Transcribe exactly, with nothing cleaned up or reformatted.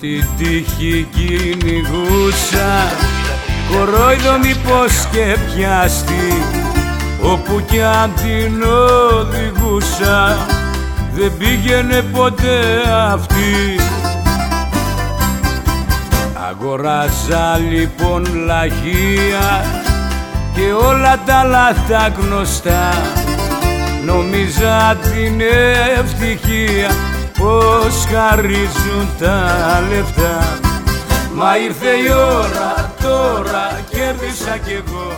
την τύχη κυνηγούσα, κορόιδο μήπως και πιάστη, όπου κι αν την οδηγούσα δεν πήγαινε ποτέ αυτή. Αγοράζα λοιπόν λαχεία και όλα τα άλλα τα γνωστά, νόμιζα την ευτυχία πως χαρίζουν τα λεφτά. Μα ήρθε η ώρα τώρα, κέρδισα κι εγώ